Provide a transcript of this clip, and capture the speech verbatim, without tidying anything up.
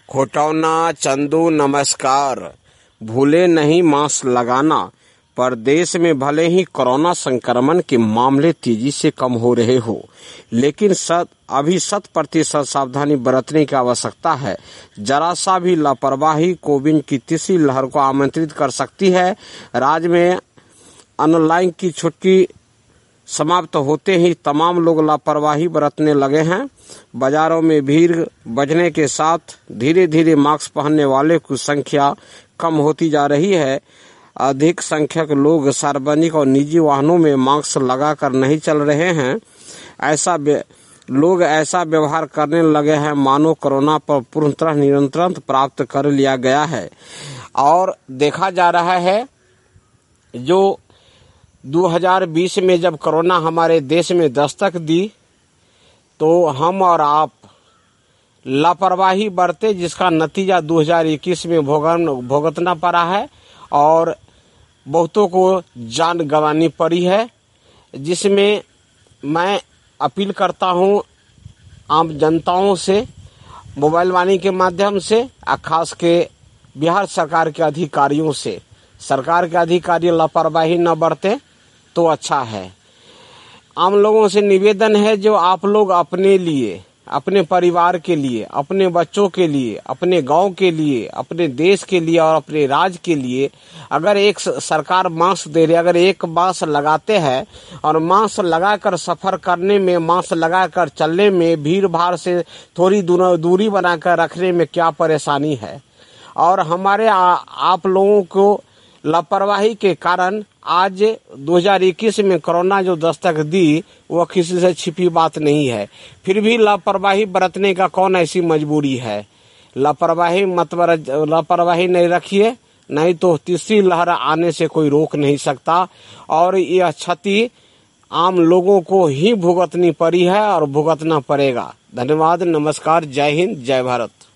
खोटौना चंदू नमस्कार। भूले नहीं मास्क लगाना। प्रदेश में भले ही कोरोना संक्रमण के मामले तेजी से कम हो रहे हो, लेकिन सत अभी शत प्रतिशत सावधानी बरतने की आवश्यकता है। जरा सा भी लापरवाही कोविड की तीसरी लहर को आमंत्रित कर सकती है। राज्य में ऑनलाइन की छुट्टी समाप्त होते ही तमाम लोग लापरवाही बरतने लगे हैं। बाजारों में भीड़ बढ़ने के साथ धीरे धीरे मास्क पहनने वाले की संख्या कम होती जा रही है। अधिक संख्यक लोग सार्वजनिक और निजी वाहनों में मास्क लगाकर नहीं चल रहे हैं। ऐसा लोग ऐसा व्यवहार करने लगे हैं मानो कोरोना पर पूर्ण तरह नियंत्रण प्राप्त कर लिया गया है। और देखा जा रहा है, जो दो हज़ार बीस में जब कोरोना हमारे देश में दस्तक दी तो हम और आप लापरवाही बरते, जिसका नतीजा दो हज़ार इक्कीस में भुगतना पड़ा है और बहुतों को जान गंवानी पड़ी है। जिसमें मैं अपील करता हूं आम जनताओं से, मोबाइल वाणी के माध्यम से, खास के बिहार सरकार के अधिकारियों से, सरकार के अधिकारी लापरवाही न बरते तो अच्छा है। आम लोगों से निवेदन है, जो आप लोग अपने लिए, अपने परिवार के लिए, अपने बच्चों के लिए, अपने गांव के लिए, अपने देश के लिए और अपने राज्य के लिए अगर एक सरकार मास्क दे रही, अगर एक मास्क लगाते हैं और मास्क लगाकर सफर करने में, मास्क लगाकर चलने में, भीड़ भाड़ से थोड़ी दूरी बनाकर रखने में क्या परेशानी है। और हमारे आ, आप लोगों को लापरवाही के कारण आज दो हज़ार इक्कीस में कोरोना जो दस्तक दी वो किसी से छिपी बात नहीं है। फिर भी लापरवाही बरतने का कौन ऐसी मजबूरी है। लापरवाही मत लापरवाही नहीं रखिए, नहीं तो तीसरी लहर आने से कोई रोक नहीं सकता और यह क्षति आम लोगों को ही भुगतनी पड़ी है और भुगतना पड़ेगा। धन्यवाद, नमस्कार, जय हिंद, जय भारत।